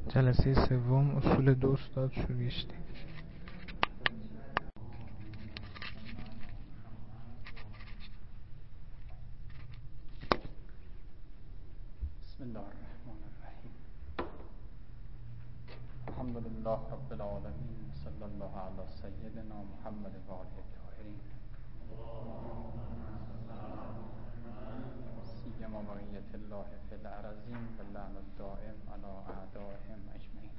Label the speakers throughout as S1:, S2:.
S1: جلسه سوم اصول 2 استاد شوریشتی.
S2: بسم الله الرحمن الرحیم. الحمد لله رب العالمین، صلی الله علی سیدنا محمد و آله الطاهرین، سیما بقیة الله فی الارضین و لعن الدائم علی اعدائهم اجمعین.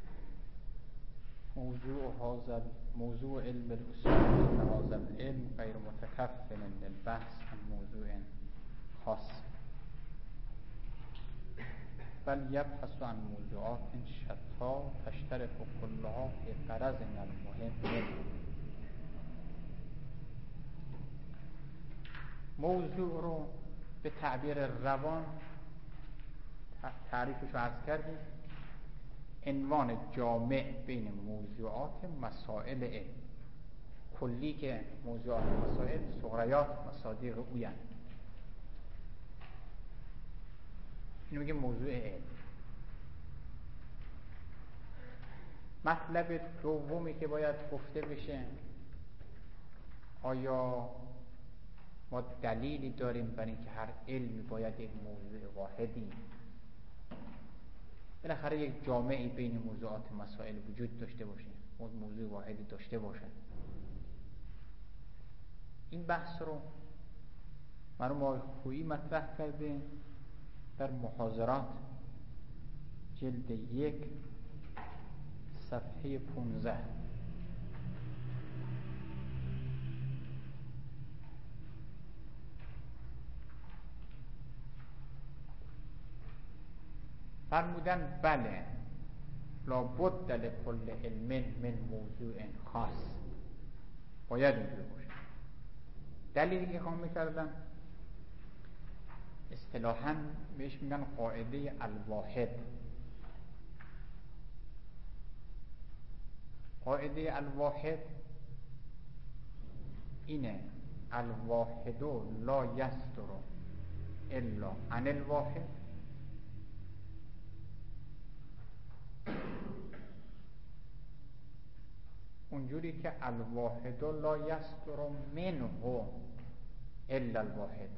S2: موضوع علم الاصول ان هذا العلم غیر متکفل للبحث عن موضوع خاص، بل یبحث عن موضوعات شتى تشترك كلها في غرض المهم منه. موضوع رو به تعبیر روان تعریفش رو عرض کردیم، عنوان جامع بین موضوعات مسائل علم. کلی که موضوعات مسائل سغریات مصادیق اوین، اینو میگه موضوع علم. مطلب دومی که باید گفته بشه، آیا ما دلیلی داریم برای اینکه هر علمی باید یک موضوع واحدی، بالاخره یک جامعی بین موضوعات مسائل وجود داشته باشه، موضوع واحدی داشته باشه؟ این بحث رو مرحوم آقای خویی مطرح کرده در محاضرات جلد 1 صفحه 15. فرمودن بله لابد لکل علم من موضوع خاص، باید اینجور باشه. دلیلی که خواهم میکردن اصطلاحاً بهش میگن قاعده الواحد. قاعده الواحد اینه: الواحد لا یصدر الا عن الواحد، اونجوری که الواحد لا یصدر منه الا الواحد.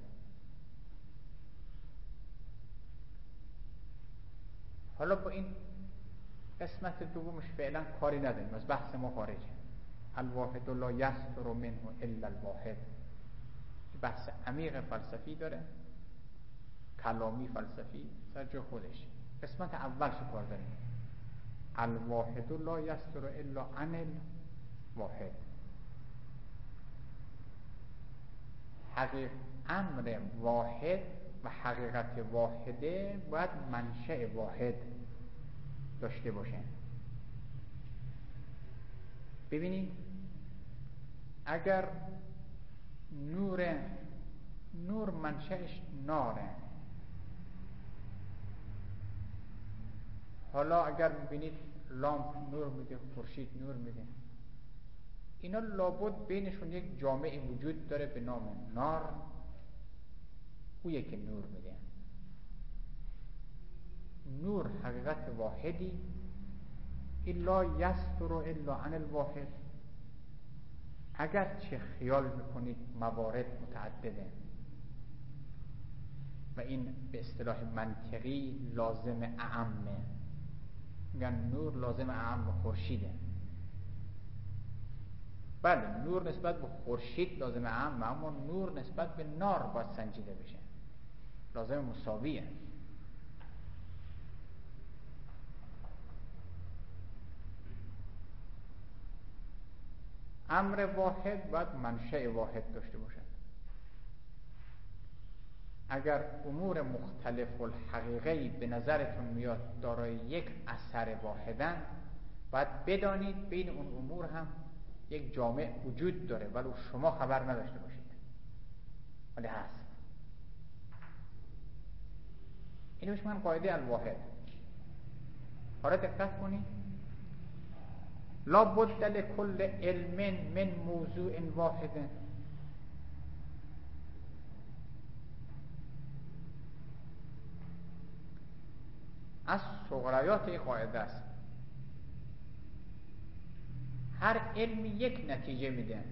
S2: حالا با این قسمت دومش فعلا کاری نداریم، از بحث ما خارجه. الواحد لا یصدر منه الا الواحد بحث عمیق فلسفی داره، کلامی فلسفی سر جای خودش. قسمت اولش کار داریم، الواحد لا یصدر الا عن الواحد. امر واحد و حقیقت واحده باید منشأ واحد داشته باشه. ببینید اگر نور منشأش ناره، حالا اگر میبینید لامپ نور میده، خورشید نور میده، اینا لابد بینشون یک جامعی وجود داره به نام نار، اویه که نور میده. نور حقیقت واحدی، الا یصدر الا عن الواحد. اگر چه خیال میکنید موارد متعدده و این به اصطلاح منطقی لازم اعمه، میگن نور لازم اعم خورشیده. بله نور نسبت به خورشید لازم اعم، اما نور نسبت به نار باید سنجیده بشه، لازم مساویه. امر واحد باید منشأ واحد داشته باشد. اگر امور مختلف الحقیقی به نظرتون میاد دارای یک اثر واحدن، باید بدانید بین اون امور هم یک جامع وجود داره ولو شما خبر نداشته باشید، ولی هست. اینو بهش من قاعده الواحد. حالا دقت کنید، لا بد لکل علم من موضوع واحد. از صغریات این قاعده است. هر علمی یک نتیجه میده.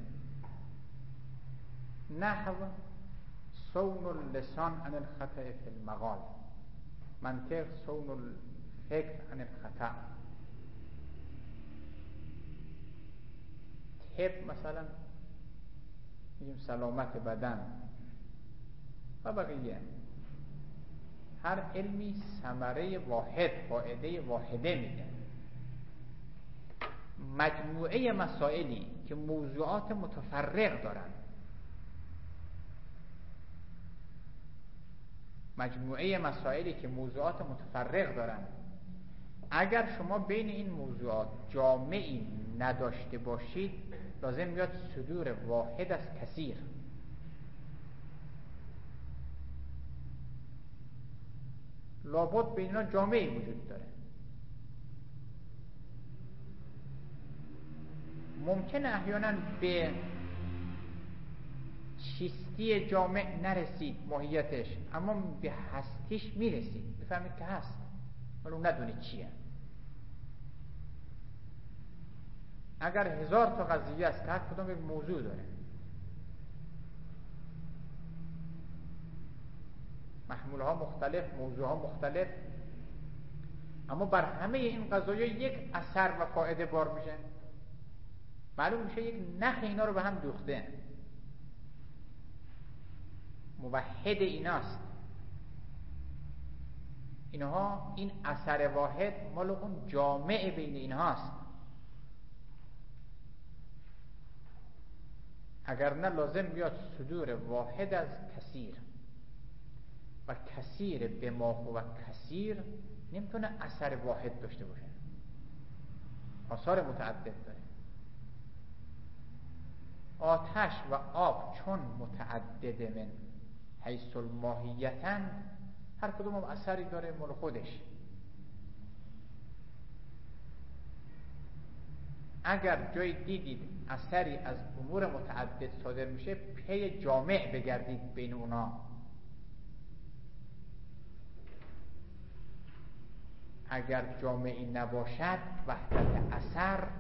S2: نحو صون اللسان عن الخطأ فی المقال، منطق صون الفکر عن الخطأ، طب مثلا میگیم سلامت بدن و بقیه. هر علمی ثمره واحد، فائده واحده میده. مجموعه مسائلی که موضوعات متفرق دارن، مجموعه مسائلی که موضوعات متفرق دارن، اگر شما بین این موضوعات جامعی نداشته باشید، لازم میاد صدور واحد از کثیر. لابد بین اینا جامعی وجود داره. ممکنه احیانا به چیستی جامع نرسید ماهیتش، اما به هستیش میرسید، بفهمید که هست ولی ندونید چیه. اگر 1000 تا قضیه است که هر کدام یک موضوع داره، محمولها مختلف، موضوعها مختلف، اما بر همه این قضایا یک اثر و فایده بار میشه، معلوم میشه یک نخ اینا رو به هم دوخته. موحد ایناست. اینها، این اثر واحد مال اون جامع بین اینهاست. اگر نه لازم بیاد صدور واحد از کثیر، و کثیر به ما و کثیر نمیتونه اثر واحد داشته باشه، آثار متعدد داره. آتش و آب چون متعدد من حیث الماهیتن، هر کدوم هم اثری داره مال خودش. اگر جایی دیدید اثری از امور متعدد صادر میشه، پی جامع بگردید بین اونا. اگر جامعی نباشد، وحدت اثر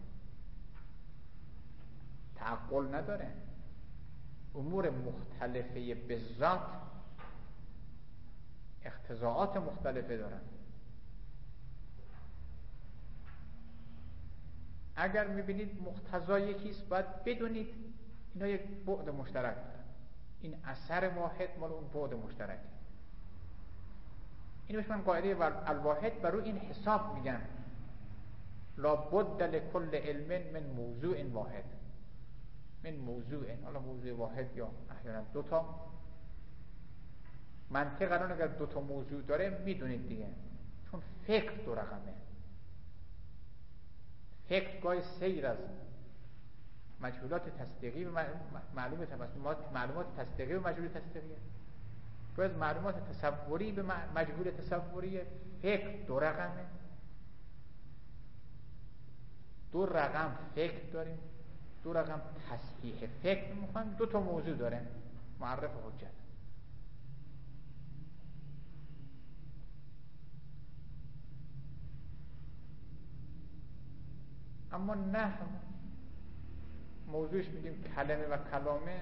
S2: تعقل نداره. امور مختلفه به ذات اقتضاعات مختلفه دارن. اگر میبینید مقتضا یکیست، باید بدونید اینا یک بعد مشترک دارن. این اثر واحد مال اون بعد مشترک. اینو من قاعده الواحد بر روی این حساب میگم. لا بد لکل علم من موضوع واحد. من موضوع، حالا موضوع واحد یا احیانا دوتا. منطق الان اگر دوتا موضوع داره میدونید دیگه، چون فکر دو رقمه. فکر گاهی سیر از مجهولات تصدیقی و معلومات تصدیقی و مجهول تصدیقی، گاهی از معلومات تصوری به مجهول تصوری. فکر دو رقمه، دو رقم فکر داریم، دو رقم تصحیح فکر میخوایم. دو تا موضوع داره، معرف و حجت. اما نه موضوعش میگیم کلمه و کلامه،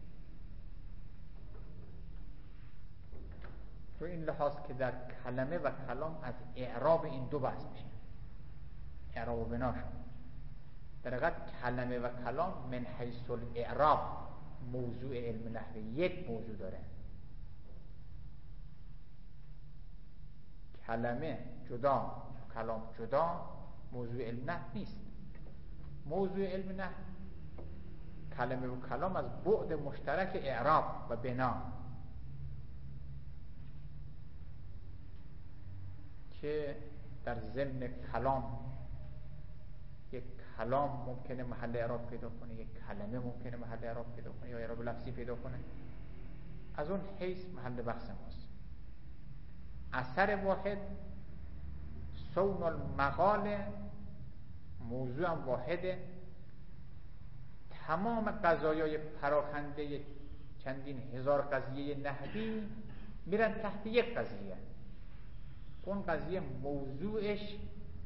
S2: رو این لحاظ که در کلمه و کلام از اعراب این دو بحث میشه، اعراب و بناشون. در حقیقت کلمه و کلام من حیث الاعراب موضوع علم نحوی یک موضوع داره. کلمه جدا، کلام جدا، موضوع علم نحو نیست. موضوع علم نحو کلمه و کلام از بعد مشترک اعراب و بنا، که در ضمن کلام یک کلام ممکنه محل اعراب پیدا کنه، یک کلمه ممکنه محل اعراب پیدا کنه یا اعراب لفظی پیدا کنه. از اون حیث محل بحث ماست. اثر واحد، صون المقال، موضوع هم واحده. تمام قضایای پراکنده چندین هزار قضیه نحوی میرن تحت یک قضیه. اون قضیه موضوعش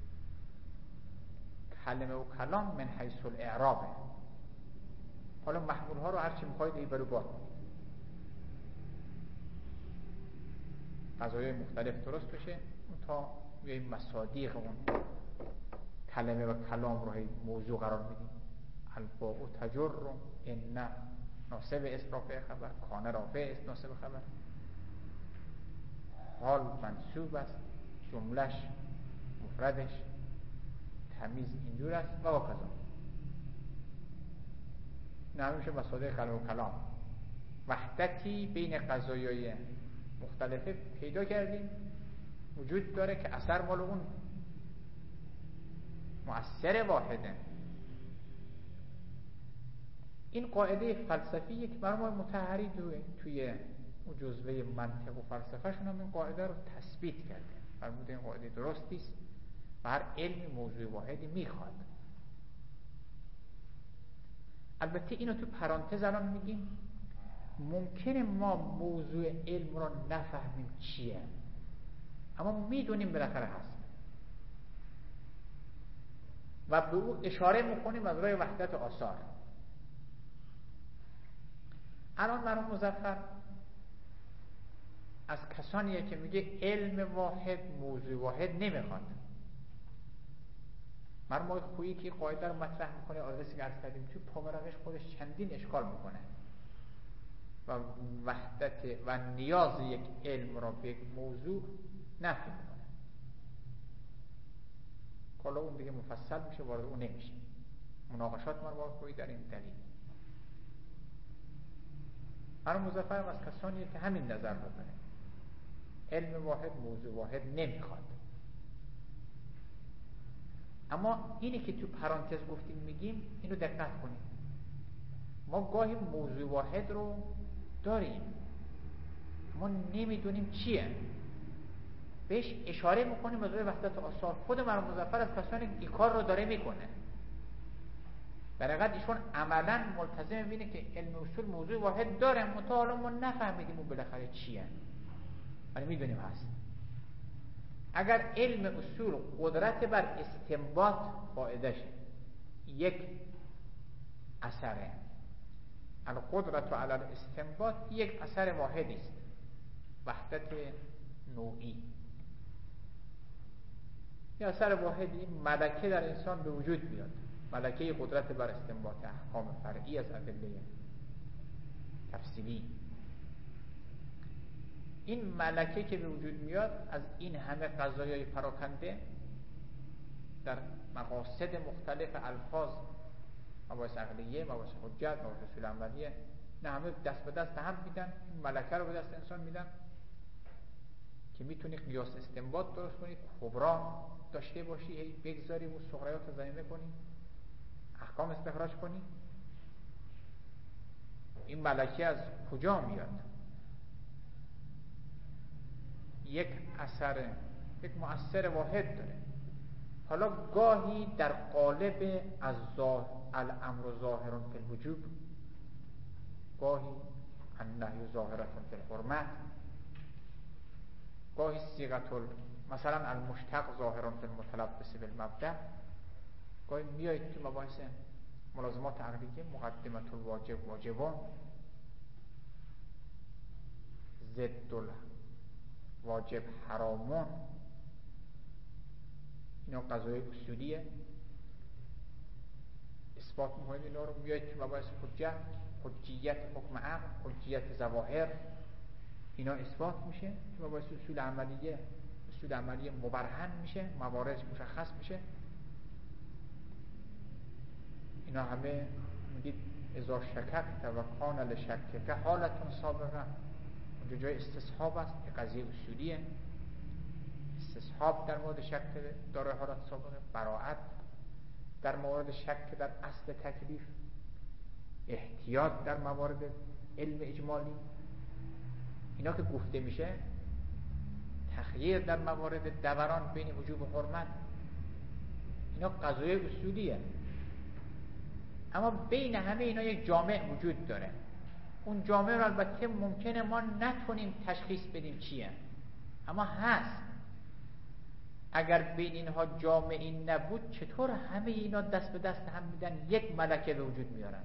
S2: کلمه و کلام من حیث الاعرابه. حالا محمول ها رو هرچی میخواید ای برو باد قضایای مختلف درست بشه تا یه مصادیق اون کلمه و کلام رو موضوع قرار بدیم. الباء تجر ان ناصب اسم رافع خبر، کان رافع اسم ناصب خبر، حال منصوب است، جملش مفردش تمیز اینجور است و واکذا. این همه میشه مصادیق کلمه و کلام. وحدتی بین قضایای مختلفه پیدا کردیم وجود داره که اثر مال اون مؤثر واحده. این قاعده فلسفی که مرموم مطهری توی اون جزوه منطق و فلسفه شون هم این قاعده رو تثبیت کرده. فرموده این قاعده درستی است و هر علمی موضوع واحدی میخواد. البته اینو تو پرانتز الان میگیم ممکنه ما موضوع علم رو نفهمیم چیه، اما میدونیم بالاخره هست و به او اشاره میکنیم از راه وحدت آثار. الان مرحوم مظفر از کسانیه که میگه علم واحد موضوع واحد نمیخواد. مرحوم خویی که قاعده رو مطرح میکنه آدرسی که عرض کردیم توی پاورقش خودش چندین اشکال میکنه و وحدت و نیاز یک علم را به یک موضوع نفی میکنه. حالا اون دیگه مفصل میشه، وارد اون نمیشه. مناقشات مرحوم خویی در این دلیل. مرحوم مظفر از کسانیه که همین نظر رو داره، علم واحد موضوع واحد نمیخواد. اما اینی که تو پرانتز گفتیم میگیم اینو دقت کنیم. ما گاهی موضوع واحد رو داریم ما نمیدونیم چیه، بهش اشاره میکنیم از روی وحدت آثار. خود مرحوم مظفر از کسانی که این کار رو داره میکنه، برقد ایشون عملا ملتزم بینه که علم اصول موضوع واحد داره، منتها حالا ما نفهمیدیم اون بالاخره چیه، ولی میدونیم هست. اگر علم اصول قدرت بر استنباط قاعدش یک اثره، القدرت علی الاستنباط یک اثر واحدی است، وحدت نوعی، یه اثر واحدی. ملکه در انسان به وجود میاد، ملکه قدرت بر استنباط احکام فرعی از ادله تفصیلی. این ملکه که به وجود میاد از این همه قضایای پراکنده در مقاصد مختلف الفاظ، مباحث عقلیه، مباحث حجت، مباحث اصول عملیه، نه همه دست به دست هم میدن. این ملکه رو به دست انسان میدن که میتونی قیاس استنباط درست کنی، کبرا داشته باشی، بگذاری و صغریات رو ضمیمه کنی، احکام استخراج کنی. این ملکه از کجا میاد؟ یک اثر، یک مؤثر واحد داره. حالا گاهی در قالب از الامر ظاهر فی الوجوب، گاهی النهی ظاهر فی الحرمت، گاهی صیغه مثلا المشتق ظاهر فی المتلبس بالمبدأ، گاهی میایید که مباحث ملازمات عقلیه، مقدمه الواجب واجبان، ضد الواجب حرامون، اینا قضایای اصولیه. اثبات مهم اینا رو میایید که مباحث حجت، حجیت حکم عقل، حجیت ظواهر، اینا اثبات میشه که مباحث اصول عملیه، اصول عملیه مبرهن میشه، موارد مشخص میشه. اینا همه میگید اذا شککت و کان لشکک حالتون سابقه، اونجا جای استصحاب است که قضیه اصولیه. استصحاب در مورد شک داره حالت سابقه، براءت در مورد شک در اصل تکلیف، احتیاط در موارد علم اجمالی. اینا که گفته میشه، تخییر در مورد دوران بین وجوب و حرمت، اینا قضایای اصولیه. اما بین همه اینا یک جامع وجود داره. اون جامع رو البته ممکنه ما نتونیم تشخیص بدیم چیه، اما هست. اگر بین اینها جامعی نبود چطور همه اینا دست به دست هم میدن یک ملکه به وجود میارن؟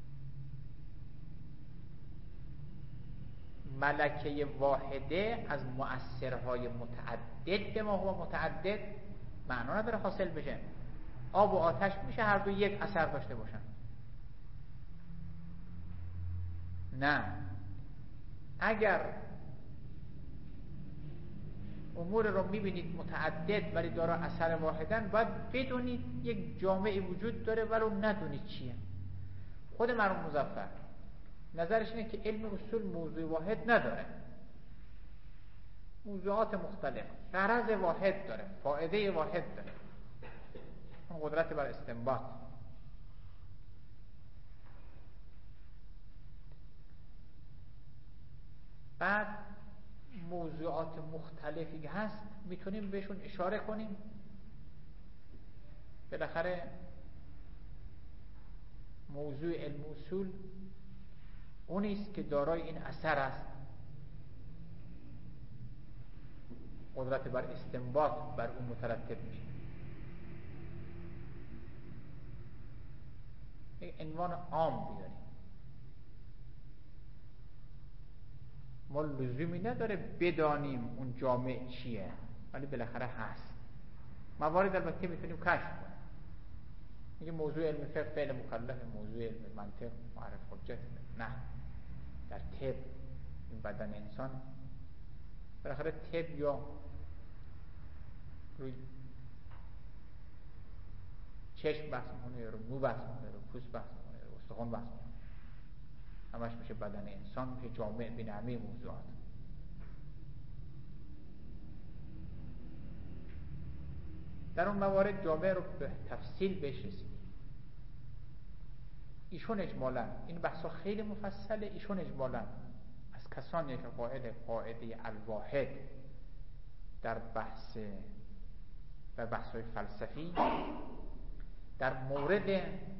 S2: ملکه واحده از مؤثرهای متعدد به ما هو متعدد معنا نداره حاصل بشه. آب و آتش میشه هر دو یک اثر داشته باشن؟ نه. اگر امور رو میبینید متعدد ولی داره اثر واحدن، باید بدونید یک جامعه وجود داره ولو ندونید چیه. خود مرحوم مظفر نظرش اینه که علم اصول موضوع واحد نداره، موضوعات مختلف، غرض واحد داره، فائده واحد داره، اون قدرت بر استنباط. بعد موضوعات مختلفی که هست میتونیم بهشون اشاره کنیم. بالاخره موضوع علم اصول اونیست که دارای این اثر است، قدرت بر استنباط بر اون مترتب میشه. یک عنوان عام بیاریم، ما لزومی نداره بدانیم اون جامع چیه، ولی بالاخره هست. موارد البته میتونیم کشف کنیم. میگه موضوع علم فقه فعل مکلف، موضوع علم منطق معرف حجت، نه در طب این بدن انسان بالاخره طب یا روی چشم بحث میکنه یا رو مو بحث میکنه، رو پوست بحث میکنه، رو استخوان بحث میکنه، همش میشه بدن انسان، میشه جامع بین همه موضوعات. در اون موارد جامع رو به تفصیل بهش رسید. ایشون اجمالا این بحثا خیلی مفصله، ایشون اجمالا از کسانی که قائل قاعده الواحد در بحث‌های فلسفی در مورد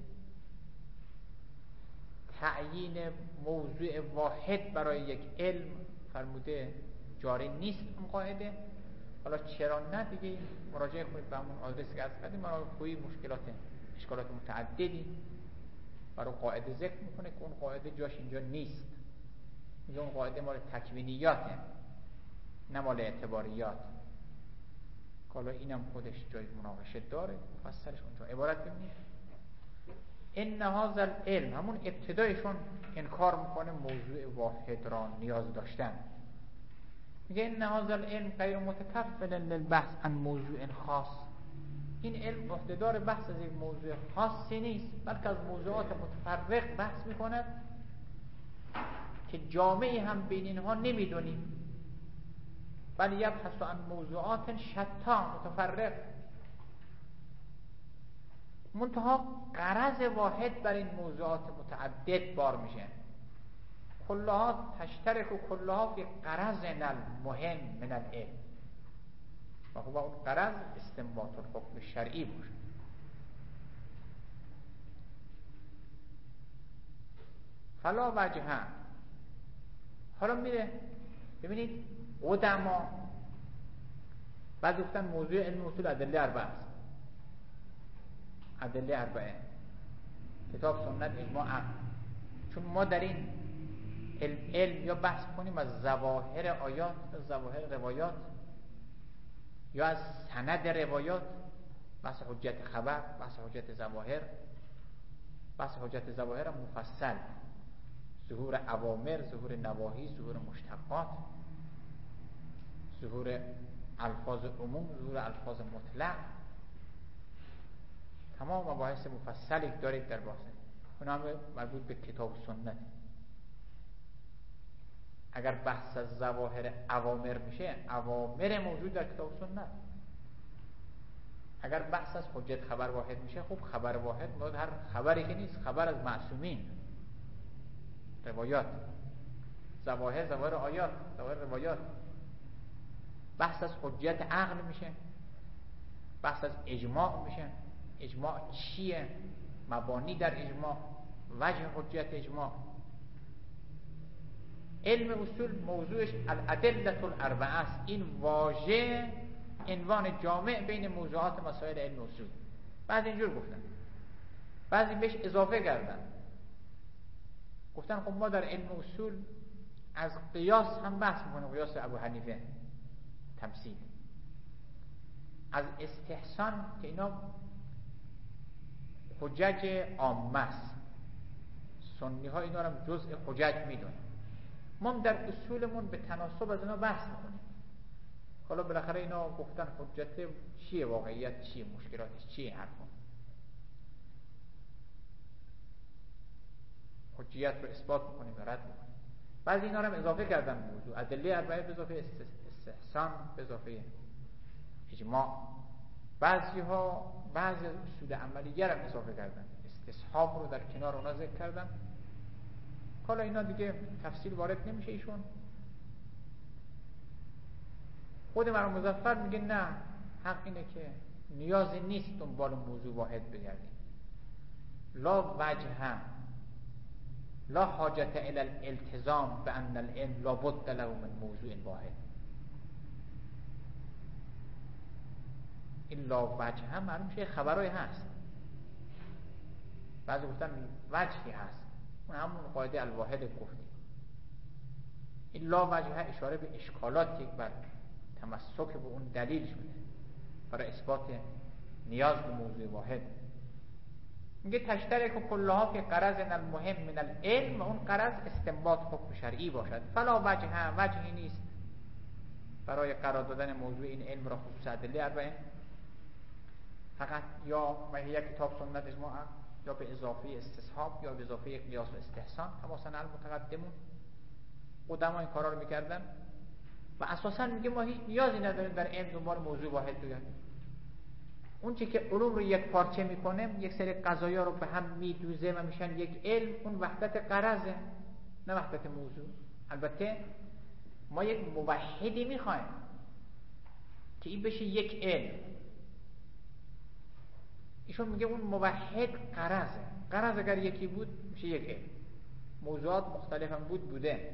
S2: تعیین موضوع واحد برای یک علم فرموده جاری نیست اون قاعده. حالا چرا نه دیگه مراجعه کنید به همون آدرسی که از قدیم مرحوم اشکالات متعددی برای قاعده ذکر میکنه که اون قاعده جاش اینجا نیست. میگه اون قاعده مال تکوینیاته نه مال اعتباریات. حالا اینم خودش جای مناقشه داره، مفصلش اونجا عبارت ببینید. این هذا العلم، همون ابتدایشون انکار میکنه موضوع واحد را نیاز داشتن. میگه این هذا العلم غیر متکفل للبحث عن موضوع خاص. این علم عهده‌دار بحث از یک موضوع خاصی نیست، بلکه از موضوعات متفرق بحث میکند که جامعی هم بین اینها نمیدونیم، بل یبحث عن موضوعات شتا متفرق. منتها غرض واحد بر این موضوعات متعدد بار میشه. کلها تشترک و کلها فی غرض المهم من العلم، و خب اون غرض استنباط الحکم شرعی باشه. فلا وجه. حالا میره ببینید قدما بعد گفتن موضوع علم اصول ادله اربعه است. ادله اربعه کتاب، سنت، اجماع، عقل. چون ما در این علم یا بحث کنیم از ظواهر آیات، از ظواهر روایات، یا از سند روایات، بحث حجت خبر، بحث حجت ظواهر. بحث حجت ظواهر مفصل، ظهور اوامر، ظهور نواهی، ظهور مشتقات، ظهور الفاظ عموم، ظهور الفاظ مطلق، تمام مباحث مفصلی دارید در بحث. اون هم مربوط به کتاب و سنت. اگر بحث از ظواهر اوامر میشه، اوامر موجود در کتاب و سنت. اگر بحث از حجت خبر واحد میشه، خب خبر واحد مراد هر خبری که نیست، خبر از معصومین، روایات، ظواهر، ظواهر آیات، ظواهر روایات. بحث از حجت عقل میشه، بحث از اجماع میشه. اجماع چیه؟ مبانی در اجماع، وجه حجت اجماع. علم اصول موضوعش الادله الاربعه است. این واژه عنوان جامع بین موضوعات مسائل علم اصول. بعضی اینجور گفتن، بعضی بهش اضافه کردن، گفتن خب ما در علم اصول از قیاس هم بحث میکنیم، قیاس ابو حنیفه تمثیل، از استحسان که اینا حجج عامه است، سنی ها اینا رو جزء حجج میدونن، ما هم در اصولمون به تناسب از اینا بحث میکنیم. حالا بالاخره اینا گفتن حجت چیه، واقعیت چیه، مشکلاتش چیه، حرفا حجیت رو اثبات میکنیم و رد میکنیم. بعضی اینا رو هم اضافه کردن موضوع، ادله اربعه به اضافه استحسان به اضافه اجماع. بعضی ها بعضی از اصول عملیه رو اضافه کردن، استصحاب رو در کنار اونا ذکر کردن. حالا اینا دیگه تفصیل وارد نمیشه. ایشون خود مرحوم مظفر میگه نه، حق اینه که نیازی نیست دنبال موضوع واحد بگردیم. لا وجه لا حاجت الی الالتزام بان العلم لا بد له من موضوع واحد. این لا وجه هم معلوم میشه خبرای هست، بعضی گفتن وجهی هست، اون همون قاعده الواحد گفتیم. این لا وجه اشاره به اشکالاتی بر تمسک به اون دلیل شده برای اثبات نیاز به موضوع واحد. میگه تشترک کلها فی غرض المهم من العلم، و اون غرض استنباط حکم شرعی باشد. فلا وجهی نیست برای قرار دادن موضوع این علم را خصوص ادله اربعه، فقط یا مهیه کتاب سنت اجماع، یا به اضافه استصحاب، یا به اضافه قیاس و استحسان کما صنع المتقدمون. قدما این کارا رو میکردن و اساسا میگه ما هیچ نیازی نداریم در علم دنبال موضوع واحد بگردیم. اون چی که علوم رو یک پارچه میکنه، یک سری قضایا رو به هم میدوزه و میشن یک علم، اون وحدت غرضه نه وحدت موضوع. البته ما یک موحدی میخوایم که این بشه یک علم. ایشون میگه اون موحد غرضه، غرض اگر یکی بود میشه یک علم. موضوعات مختلف هم بوده،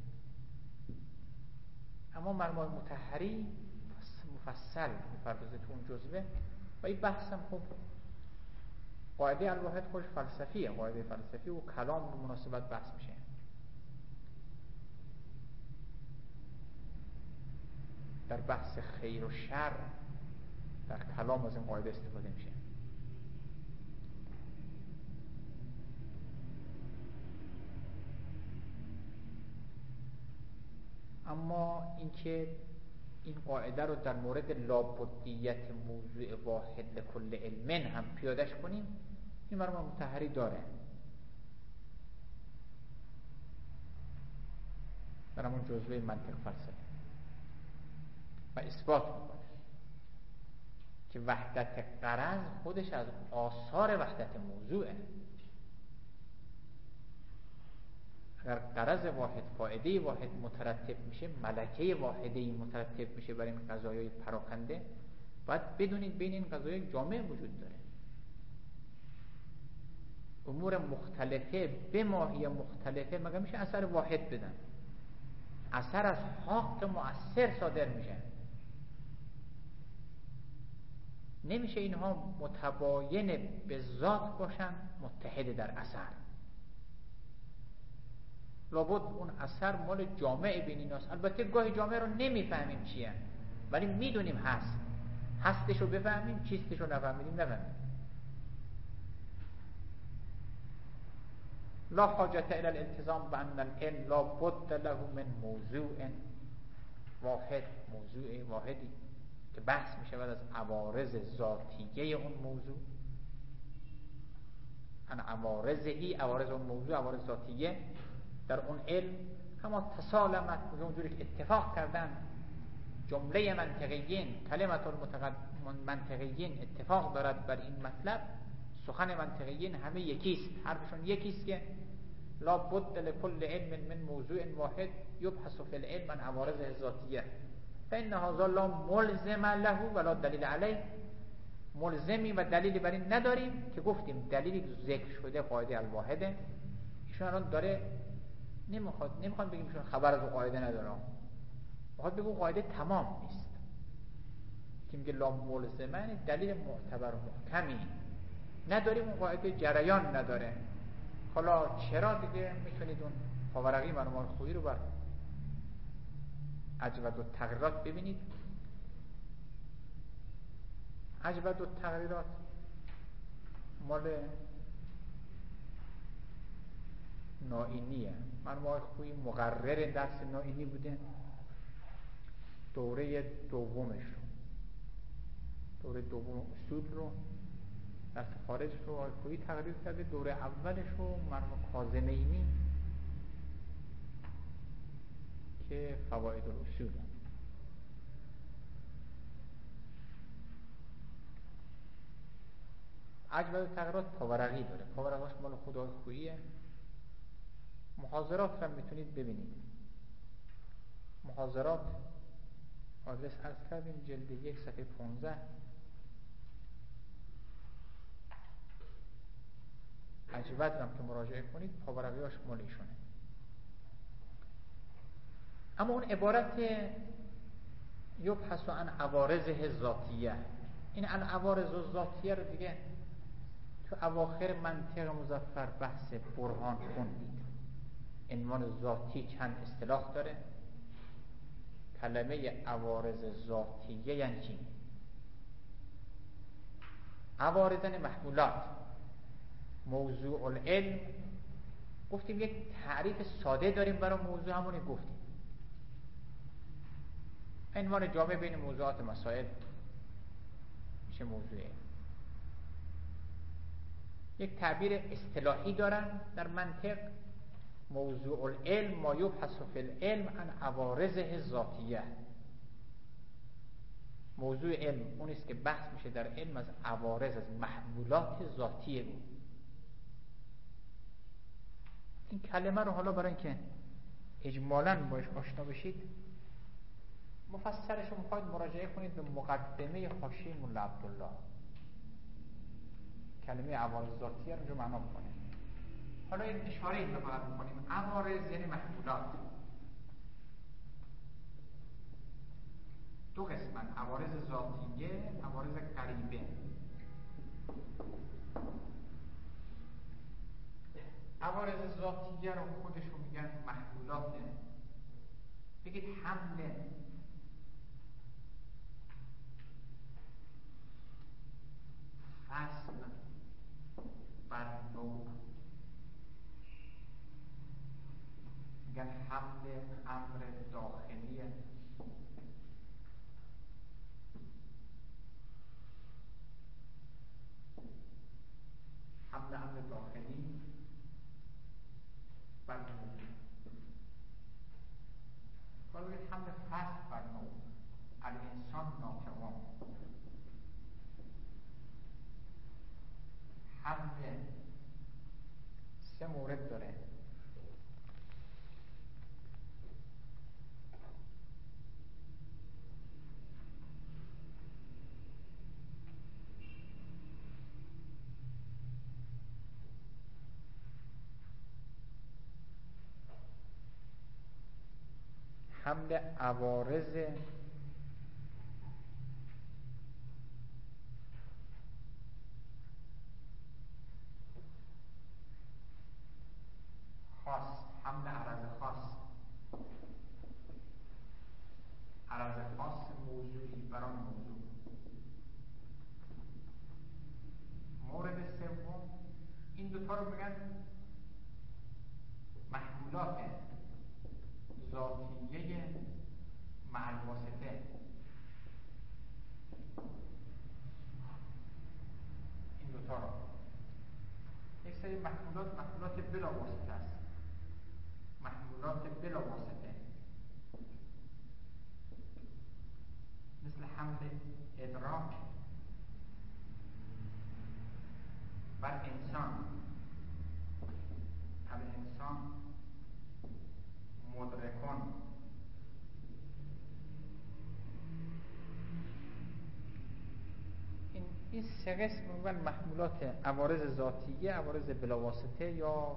S2: اما مرحوم مطهری مفصل میپردازه تو اون جزوه و این بحث هم خوب. قاعده الواحد خوش فلسفیه، قاعده فلسفی و کلام به مناسبت بحث میشه. در بحث خیر و شر در کلام از این قاعده استفاده میشه. اما اینکه این قاعده رو در مورد لابدیت موضوع واحد لکل علم هم پیادش کنیم، این مرحوم مطهری داره. در همون جزوه منطق فلسفه و اثبات میکنه که وحدت غرض خودش از آثار وحدت موضوعه. اگر غرض واحد، فائده واحد مترتب میشه، ملکه واحدی مترتب میشه بر این قضایای پراکنده، باید بدونید بین این قضایای جامع وجود داره. امور مختلفه به ماهی مختلفه مگر میشه اثر واحد بدن؟ اثر از حق مؤثر صادر میشه. نمیشه اینها متباین به ذات باشن، متحد در اثر. لابد اون اثر مال جامع بین ایناست. البته گاهی جامع رو نمیفهمیم چیه، ولی میدونیم هست. هستش رو بفهمیم، چیستش رو نفهمیم. لا حاجت الی الالتزام بان العلم لا بد له من موضوع واحد، موضوع واحدی که بحث میشه بعد از عوارض ذاتیه اون موضوع، ان عوارضی، عوارض اون موضوع، عوارض ذاتیه در اون علم. کما تسالمت، اونجوری که اتفاق کردن جمله منطقیین، کلمت منطقیین اتفاق دارد بر این مطلب. سخن منطقیین همه یکیست، حرفشون یکیست که لا بد لكل علم من موضوع واحد یبحث فی العلم عن عوارض ذاتیه فإن هذا لا ملزم له ولا دلیل علیه. ملزمی و دلیلی بر این نداریم که گفتیم دلیلی ذکر شده قاعده الواحده. ایشون الان داره نمیخواد بگیم ایشون خبر از قاعده نداره، میخواد بگه قاعده تمام نیست. که میگه لا ملزمه دلیل معتبر و محکمی نداریم، اون قاعده جریان نداره. حالا چرا دیگه میتونید اون پاورقی مرمار خویی رو بر اجود و تغییرات ببینید. اجود و تغییرات مال نائینیه. مرمار خویی مقرر درس نائینی بوده، دوره دومش رو، دوره دوم اصول رو، درس خارج رو آقای خویی تقریر کرده. دوره اولش رو مرحوم کاظمینی که فواید الاصول اجود تغییرات پاورقی داره، پاورقیش مال خود آقای خوییه. محاضرات رو میتونید ببینید. محاضرات آدرس عرض کردیم، جلد 1 صفحه 15. اجود هم که مراجعه کنید پاورقیاش مال ایشونه. اما اون عبارت یبحث عن عوارضه ذاتیه، این عن عوارض ذاتیه رو دیگه تو اواخر منطق مظفر بحث برهان خوندید. عنوان ذاتی چند اصطلاح داره. کلمه عوارض ذاتیه یعنی چی؟ عوارضن محمولات. موضوع العلم گفتیم یک تعریف ساده داریم برای موضوع، همونی گفتیم عنوان جامع بین موضوعات مسائل میشه موضوع علم. یک تعبیر اصطلاحی دارن در منطق، موضوع العلم ما یبحث فی العلم عن عوارضه ذاتیه. موضوع علم اون است که بحث میشه در علم از عوارض، از محمولات ذاتی او. این کلمه رو حالا برای اینکه اجمالاً باش آشنا بشید، مفسرش رو میخواید مراجعه کنید به مقدمه حاشیه مولا عبدالله. کلمه عوارض ذاتیه رو معنا بکنید. حالا این اشاره این رو باید بکنیم. عوارض یعنی محمولات. دو قسمن، عوارض ذاتیه، عوارض قریبه. عوارض ذاتیه رو خودشون میگن محمولاته. بگید حمل فصل بر نوع، میگن حمل امر داخلیه، حمل امر داخلی بر نوع. باید حمل فصل بر نوع. الانسان ناطقان. حمل 3 مورد داره. حمل عوارض خاص، حمل عرض خاص، عرض خاص موضوعی بران موضوع. مورد سوم، این دوتا رو میگن محمولات ذاتیه مع الواسطه. این دوتا رو یک سری محمولات بلا واسطه است. محمولات بلا واسطه مثل حمل ادراک بر انسان. الانسان مدرکون. این 3 قسم میگن محمولات عوارض ذاتیه، عوارض بلاواسطه یا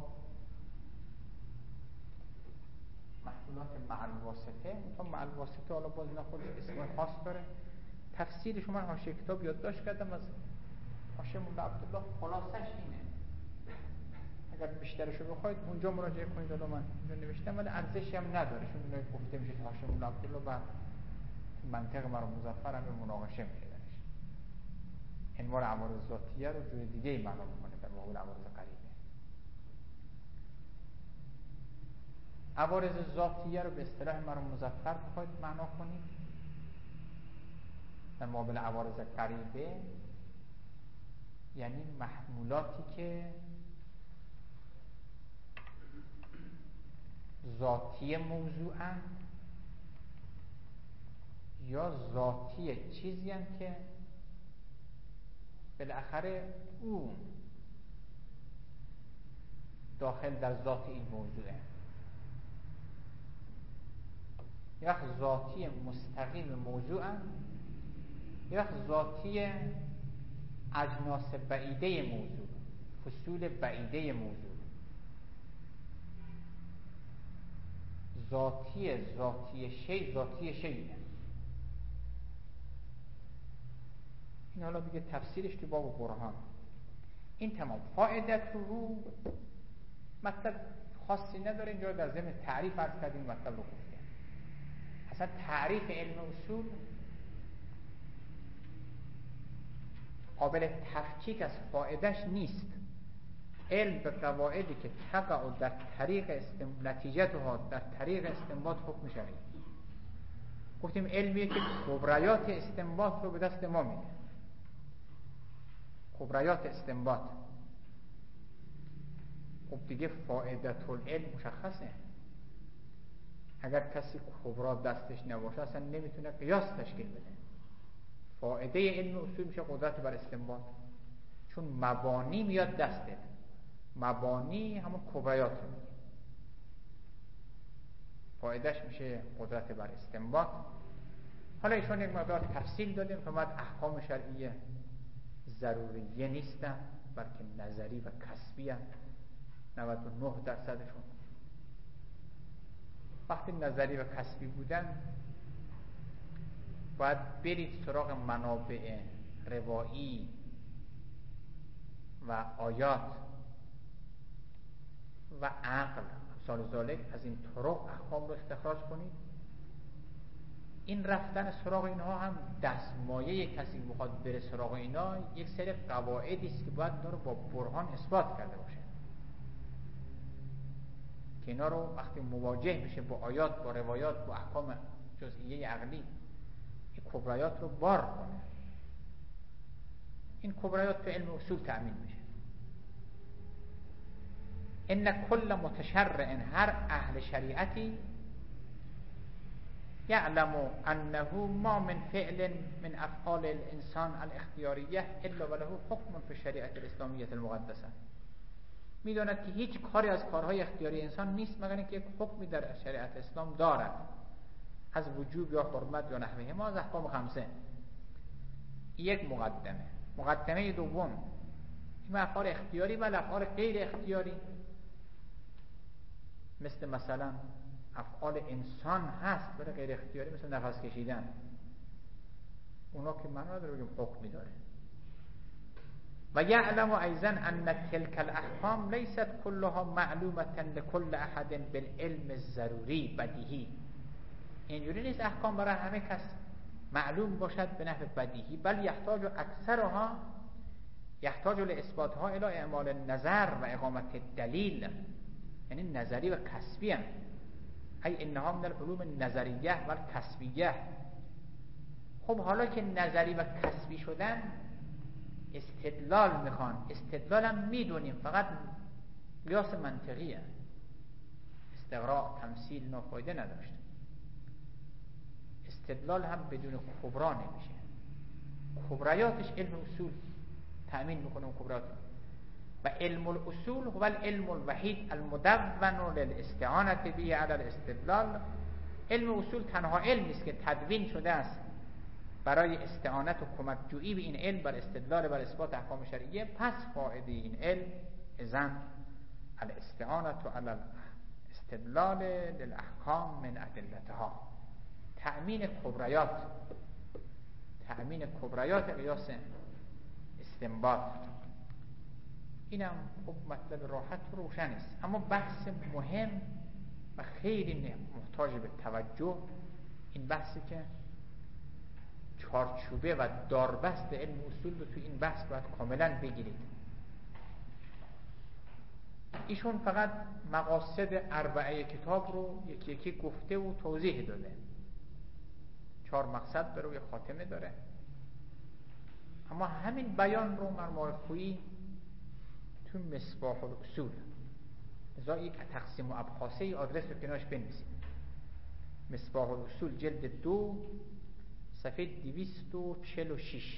S2: محمولات مع الواسطه. تا مع الواسطه حالا باز اینا خودش اسم خاص داره. تفسیرش من حاشیه کتاب یادداشت کردم از حاشیه مولا عبدالله، خلاصش اینه. اگر بیشترشو بخواید اونجا مراجعه کنید، حالا من اونجا نوشتم ولی ارزشی هم نداره، چون اونایی گفته میشه تو حاشیه مولا عبدالله و منطق مرحوم مظفر هم به مناقشه میشه درش. انواع عوارض ذاتیه رو جور دیگه ای معنا میکنه در مقابل عوارض غریبه. عوارض ذاتیه رو به اصطلاح مرحوم مظفر بخواید معنا کنید در مقابل عوارض غریبه، یعنی محمولاتی که ذاتی موضوعن یا ذاتی چیزی هستند که بالاخره او داخل در ذات این موضوعه، یا ذاتی مستقیم موضوعن یا ذاتی اجناس بعیده موضوع، فصول بعیده موضوع. ذاتی شیء. این حالا دیگه تفسیرش تو باب برهان. این تمام. فائدت رو مطلب خاصی نداره، اینجا در ضمن تعریف عرض کردیم مطلب رو گفتیم. اصلا تعریف علم اصول قابل تفکیک از فائدهش نیست. علم به قواعدی که تقع در طریق نتیجتها در طریق استنباط حکم شرعی. گفتیم علمیه که کبریات استنباط رو به دست ما میده. کبریات استنباط. خب دیگه فائدت العلم مشخصه. اگر کسی کبرا دستش نباشه اصلا نمیتونه قیاس تشکیل بده. فائده علم اصول میشه قدرت بر استنباط، چون مبانی میاد دسته. مبانی همون کبریات رو میگه. فایدهش میشه قدرت بر استنباط. حالا ایشون یک مقدار تفصیل دادیم که باید احکام شرعیه ضروریه نیستن بلکه نظری و کسبی هستن 99%شون. وقتی نظری و کسبی بودن باید برید سراغ منابع روایی و آیات و عقل امثال ذالک، از این طرق احکام رو استخراج کنید. این رفتن سراغ اینها هم دستمایه کسی که بخواد بره سراغ اینا یک سری قواعدی است که باید اینا رو با برهان اثبات کرده باشه، که اینا رو وقتی مواجه میشه با آیات، با روایات، با احکام جزئیه عقلی، این کبریات رو بار کنه. این کبریات تو علم اصول تأمین میشه. ان کل متشرع، هر اهل شریعتی، یعلم انه ما من فعل من افعال الانسان الاختیاریه الا وله حکم فی الشریعه الاسلامیه المقدسه. میداند که هیچ کاری از کارهای اختیاری انسان نیست مگر اینکه یک حکمی در شریعت اسلام دارد، از وجوب یا حرمت یا نحوه ما از احکام خمسه. یک مقدمه دوم، این افعال اختیاری و افعال غیر اختیاری، مثلا افعال انسان هست ولی غیر اختیاری، مثل نفس کشیدن، اونا که معنا داره بگیم حکمی داره. و یعلم ایضا ان تلک الاحکام لیست كلها معلومه لكل احد بالعلم الضروری بدیهی. اینجوری نیست احکام برای همه کس معلوم باشد به نحو بدیهی، بل یحتاج اکثرها یحتاج لاثباتها الى اعمال النظر و اقامت دلیل، یعنی نظری و کسبی هم. ای انها من العلوم النظریه و الکسبیه. خب حالا که نظری و کسبی شدن استدلال میخوان. استدلال هم میدونیم فقط قیاس منطقیه، استقراء تمثیل نافایده نداشت. استدلال هم بدون کبرا نمیشه. کبریاتش علم اصول تأمین میکنه. کبریات و علم الاصول هو العلم الوحید المدون للاستعانة به علی الاستدلال. علم اصول تنها علمی است که تدوین شده است برای استعانت و کمک جویی به این علم بر استدلال بر اثبات احکام شرعیه. پس فائده این علم اذن الاستعانة علی الاستدلال للاحکام من ادلتها، تأمین کبریات، تأمین کبریات قیاس استنباط. اینم خب مطلب راحت و روشن است، اما بحث مهم و خیلی محتاج به توجه این بحثی که چارچوبه و داربست علم اصول رو تو این بحث باید کاملا بگیرید. ایشون فقط مقاصد اربعه کتاب رو یکی یکی گفته و توضیح داده. 4 مقصد داره و یه خاتمه داره، اما همین بیان رو مرموهای خویی تو مصباح الاصول لذا یک تقسیم و ابحاثه آدرس رو کنارش بنویسید. مصباح الاصول جلد 2 صفحه 246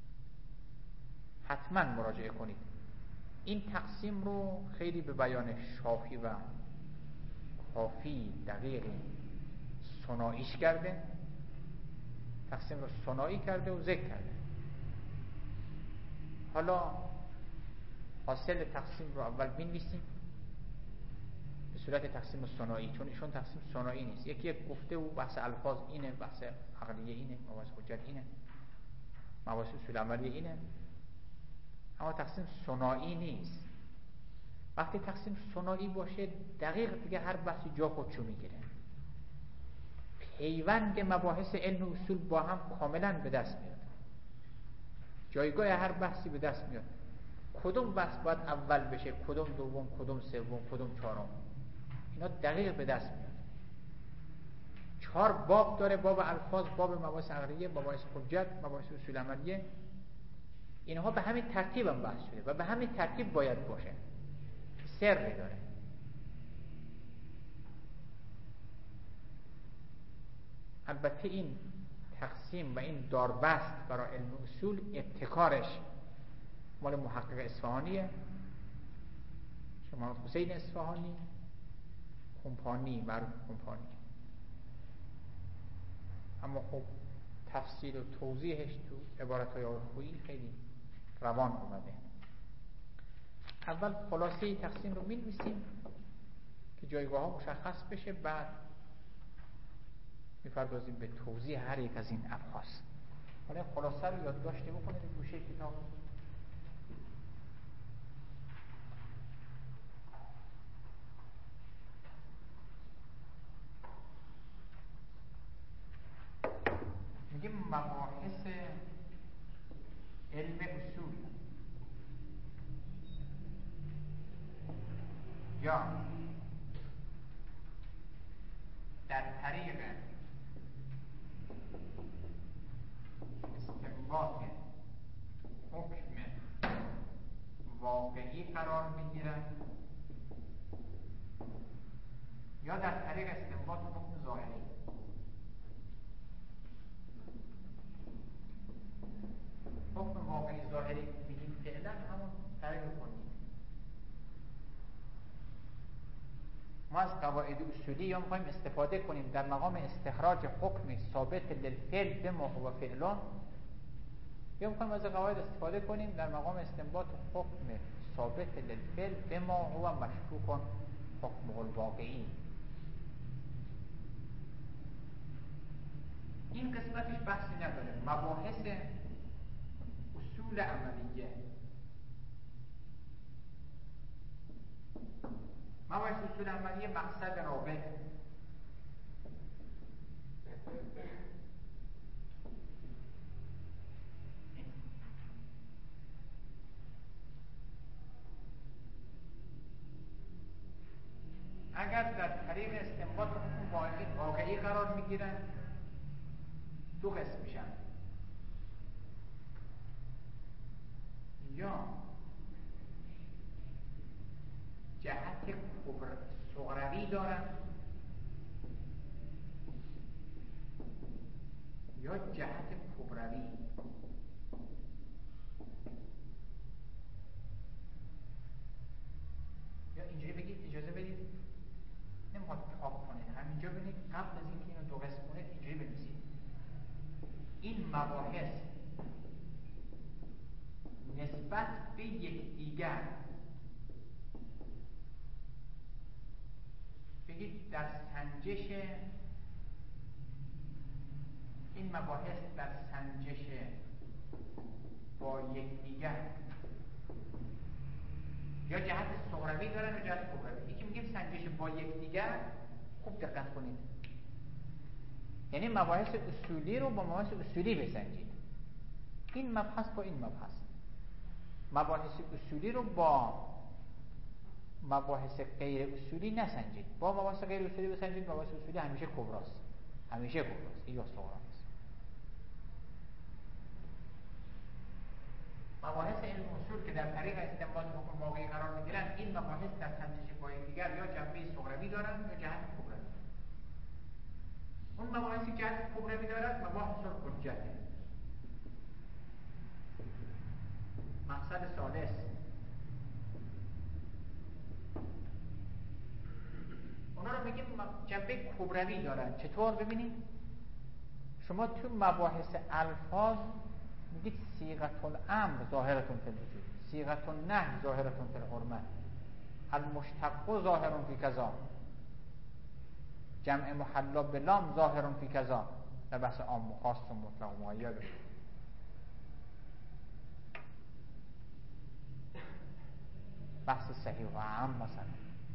S2: حتما مراجعه کنید. این تقسیم رو خیلی به بیان شافی و کافی دقیقی ثنائیش کرده، تقسیم رو ثنایی کرده و ذکر کرده. حالا حاصل تقسیم رو اول بنویسیم به صورت تقسیم ثنایی، چون ایشون تقسیم ثنایی نیست. یکی گفته و بحث الفاظ اینه، بحث عقلیه اینه، مباحث حجت اینه، مباحث اصول عملیه اینه، اما تقسیم ثنایی نیست. وقتی تقسیم ثنایی باشه دقیق دیگه هر بحثی جا خودشو میگیره، پیوند مباحث علم و اصول با هم کاملا به دست میاد، جایگاه هر بحثی به دست میاد. کدوم بحث باید اول بشه، کدوم دوم، کدوم سوم، کدوم چهارم، اینا دقیق به دست میاد. 4 باب داره: باب الفاظ، باب مباحث عقلیه، مباحث حجت، مباحث اصول عملیه. اینها به همین ترتیب هم بحث شده و به همین ترتیب باید باشه، سری داره. البته این تقسیم و این داربست برای علم اصول ابتکارش مال محقق اصفهانیه، شما حسین اصفهانی، کمپانی، معروف کمپانی. اما خب تفسیر و توضیحش تو عبارت‌های خویی خیلی روان اومده. اول خلاصه تقسیم رو می‌نویسیم که جایگاه‌ها مشخص بشه، بعد می‌پردازیم به توضیح هر یک از این ابحاث. حالا خلاصه رو یادداشت بکنید این گوشه کتاب. میگیم مباحث علم اصول یا در طریق استنباط حکم واقعی قرار میگیرند یا در طریق استنباط حکم ظاهری. حکم واقعی ظاهری میگیم فعلا همون طریق کنیم. ما از قواعد اصولی یا میخوایم استفاده کنیم در مقام استخراج حکم ثابت للفعل بما هو فعلا، یا میخوایم از قواعد استفاده کنیم در مقام استنباط حکم ثابت للفعل بما هو مشکوک حکمه الواقعی. این قسمتش بحثی نداره. مباحث اصول عملیه، مباحث اصول عملیه مقصد رابط. اگر در طریق استنباط حکم واقعی قرار میگیرن 2 قسم میشن، یا جهت صغروی دارن یا جهت کبروی. یا اینجوری بگید، اجازه بدید، نمیخواد چاپ کنید، همینجا ببینید قبل از اینکه اینو 2 قسم کنید اینجوری بنویسید: این مباحث نسبت به یکدیگر، بگید در سنجش این این مباحث در سنجش با یکدیگر یا جهت صغروی دارن یا جهت کبروی. یکی میگیم سنجش با یکدیگر، خوب دقت کنید، یعنی مباحث اصولی رو با مباحث اصولی بسنجید. این مبحث با این مبحث، مباحث اصولی رو با مباحث غیر اصولی نسنجید. با مباحث غیر اصولی بسنجید، مباحث اصولی همیشه کبراست، همیشه کبراست، یا صغراست. مباحث علم اصول که در طریق استنباط حکم واقعی قرار میگیرن، این مباحث در سنجش با یکدیگر یا جنبه صغروی دارن یا جهت کبروی. اون مباحثی که جهت کبروی دارد مباحث الحجت. مقصد ثالث، اونا رو میگیم جنبه کبروی دارن. چطور؟ ببینید شما تو مباحث الفاظ میگید صیغه الامر ظاهرتون فی الوجود، صیغه النهی ظاهرتون فی الحرمه، المشتق ظاهر فی کذا، جمع محلا بلام ظاهر فی کذا، در بحث عام و خاص و مطلق و مقید. بحث صحیح و عام مثلا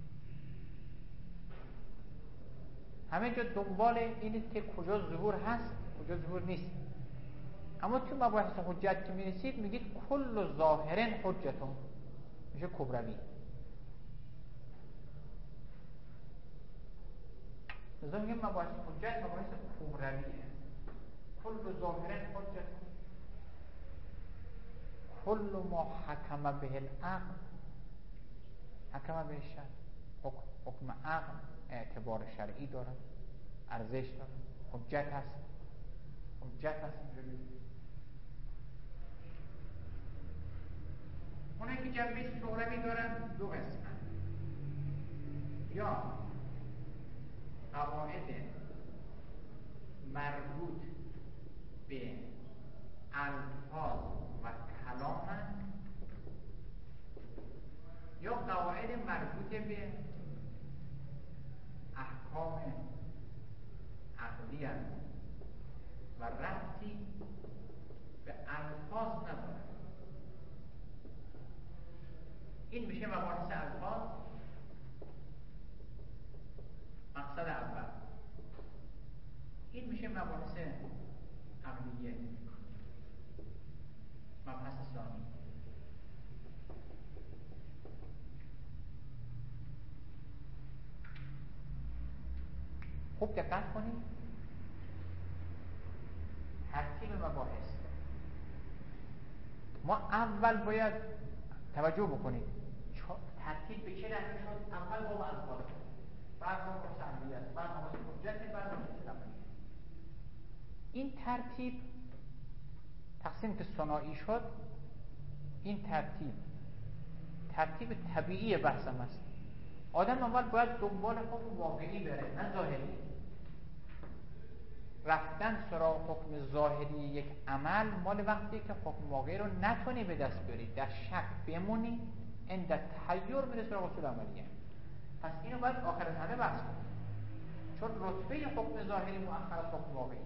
S2: همه جا دنبال اینه که کجا ظهور هست کجا ظهور نیست. اما تو مباحث حجت که میرسید میگید کل ظاهرن حجتون، میشه کبروی. لذا میگیم مباحث حجت مباحث کبرویه. کل ظاهرن حجتون، کل ما حکم به العقل حکم به الشرع، حکم عقل اعتبار شرعی دارد، ارزش دارد، حجت هست، حجت هست. اونایی که جنبه صغروی دارن دو قسم، یا قواعد مربوط به الفاظ و کلام، یا قواعد مربوط به احکام عقلی و ربطی به الفاظ نداره. این میشه مباحث الفاظ، مقصد اول. این میشه مباحث عقلیه، مبحث ثانی. خوب دقت کنید، ترتیب مباحث ما اول باید توجه بکنید ترتیب به چه نحوی شد. اول با الفاظ، بعد با عقلیه، بعد با حجت، بعد با عملیه. این تقسیم که ثنایی شد، این ترتیب طبیعی بحثم است. آدم اول باید دنبال حکم واقعی بره، نه ظاهری. رفتن سراغ حکم ظاهری یک عمل مال وقتی که حکم واقعی رو نتونی به دست بیاری، در شک بمونی، عند تحیر میره سراغ اصول عملیه. پس اینو باید آخر از همه بحث کنیم، چون رتبه حکم ظاهری مؤخر از حکم واقعیه.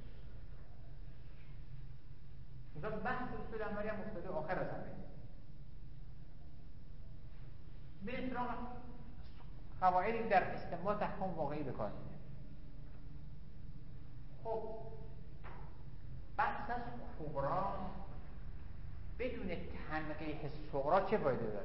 S2: مثلا بحث اصول عملی هم افتاده آخر از همه. میره سراغ قواعدی در استنباط احکام واقعی بکار میره. خب بحث از کبرا بدون تنقیح صغرا چه فایده داره؟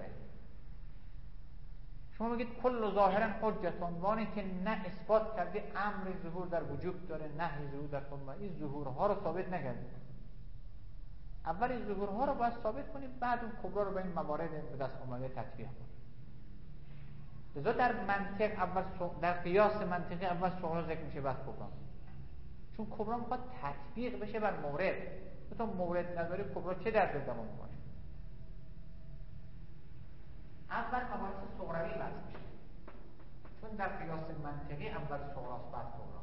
S2: شما بگید کل ظاهرا حجت، عنوانی که نه اثبات کردی امر ظهور در وجوب داره، نهی ظهور در حکم، این ظهورها رو ثابت نکردی. اول این ظهورها رو باید ثابت کنید، بعد اون کبرا رو به این موارد به دست اومده تطبیق کنید. لذا در منطق اول در قیاس منطقی اول صغرا ذکر میشه بعد کبرا، چون کبرا میخواد تطبیق بشه بر مورد. تو مورد نداری کبرا چه درد دوام میکنه؟ اول مباحث صغروی بحث میشه، چون در قیاس منطقی اول صغراست بعد کبرا.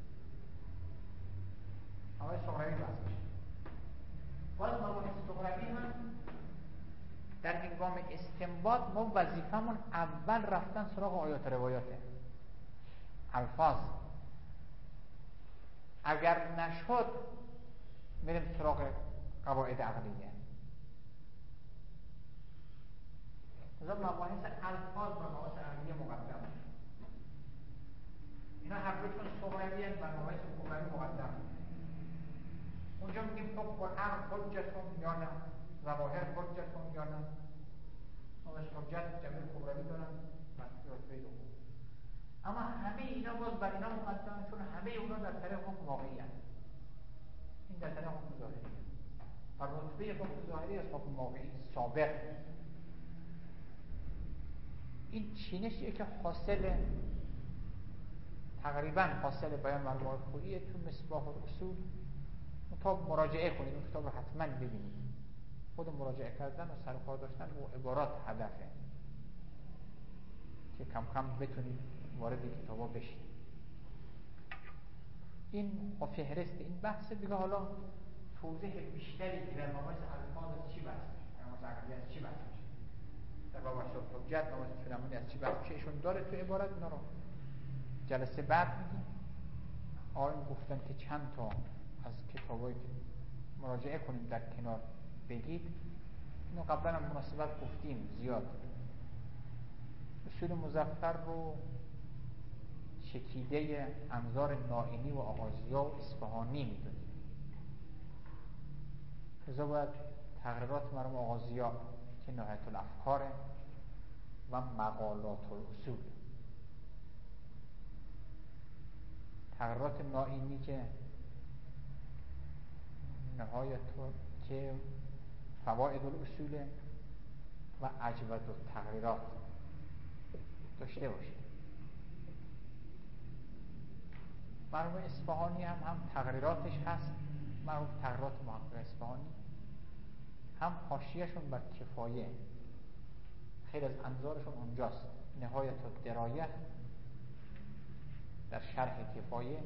S2: مباحث صغروی بحث میشه. باز مباحث صغروی هم در هنگام استنباط ما وظیفمون اول رفتن سراغ آیات روایاته، الفاظ. اگر نشد میریم سراغ قواعد عقلیه. مثلا مباحث الفاظ و مباحث عقلیه مقدم، اینا هر دوشون صغروی هست و مباحث کبروی مقدم. اونجا میگیم حکم و امر حجتون یا نه، ظواهر حجتون یا نه. مباحث حجت جنبه کبروی دارن رتبه دوم. اما همه اینا باز بر اینا مقدم، چون همه اونا در طریق حکم واقعی هست. این در طریق حکم ظاهری هست و رتبه حکم ظاهری از حکم واقعی سابق. این چینشیه که تقریبا حاصل بیان معلومات خوییه تو مصباح الاصول. تا مراجعه کنید، اون کتاب رو حتما ببینید. خود مراجعه کردن و سرکار داشتن و عبارات هدفه که کم کم بتونید وارد کتابا بشید. این فهرست این بحث دیگه. حالا توضیح بیشتری که در مباحث الفاظ از چی بحث میشه، در مباحث عقلیه از چی بحث میشه، در مباحث حجت، مباحث فلانی از چی بحث میشه، ایشون داره تو عبارت. اینا رو جلسه بعد میگیم. آقایون گفتن که چند تا از کتابایی که مراجعه کنیم در کنار بگید. اینو قبلا هم مناسبت گفتیم زیاد. اصول مظفر رو چکیده انظار نائینی و آغازیا و اصفهانی میدونیم. لذا باید تقریرات مرحوم آغازیا که نهایت الافکاره و مقالات الاصول، تقریرات نائینی که نهایت که فواید الاصول و اجود التقریرات داشته باشید. مرحوم اصفهانی هم تقریراتش هست، مرحوم تقریرات محقق اصفهانی، هم حاشیه‌شون بر کفایه، خیلی از انظارشون اونجاست. نهایت الدرایه در شرح کفایه.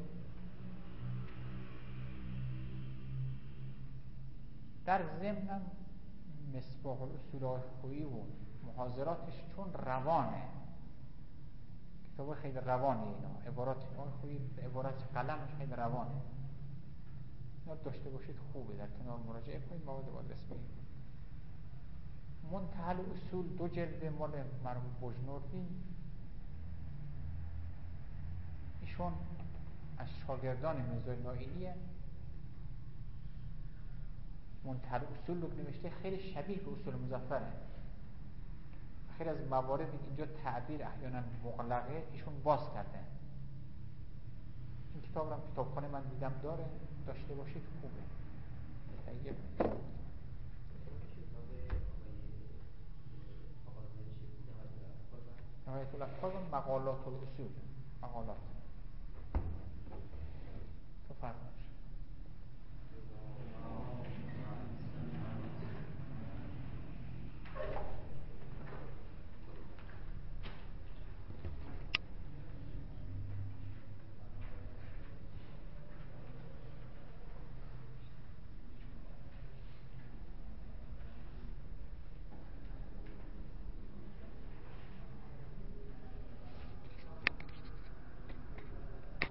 S2: در ضمن مصباح الاصول خویی و محاضراتش چون روانه، کتاب خیلی روانه. اینا عبارات خویی عبارت قلمش خیلی روانه. اینا داشته باشید خوبه، در کنار مراجعه کنید، مواد رسمی کنید. منتهی الاصول 2 جلد مال مرحوم بجنوردی. ایشون از شاگردان میرزای نائینیه. منتهی الاصول رو نوشته، خیلی شبیه به اصول مظفره. خیلی از موارد اینجا تعبیر احیانا مغلقه ایشون باز کرده. این کتاب رو هم کتابخانه من دیدم داره، داشته باشید خوبه. تهیه کنید. نهایت الافکار و مقالات الاصول. مقالات تو فرمایش